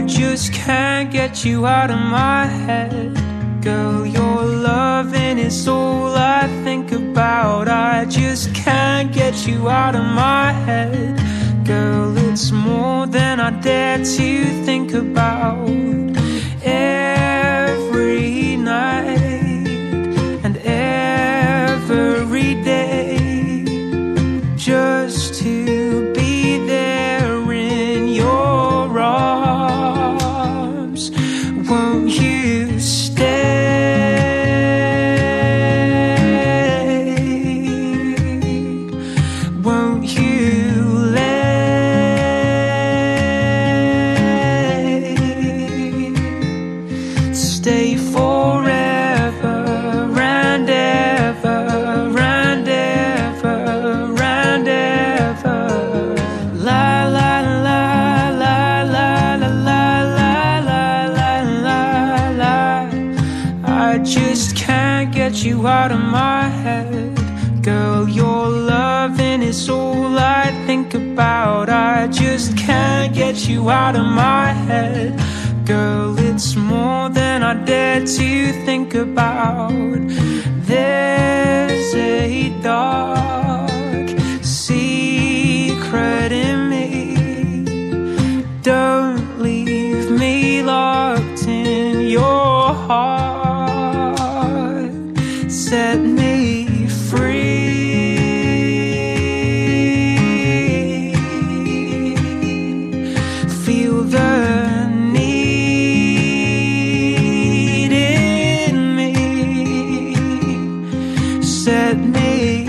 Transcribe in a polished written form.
I just can't get you out of my head. Girl, your loving is all I think about. I just can't get you out of my head. Girl, it's more than I dare to think about. Every night and every day, just to be there in your arms. Won't you stay? Won't you stay forever and ever and ever and ever? La la la la la la la la la la la. I just can't get you out of my head. Girl, your loving is all I think about. I just can't get you out of my head. Girl, it's more than I dare to think about. There's a dark secret in me. Don't leave me locked in your heart. Set me free. Feel the set me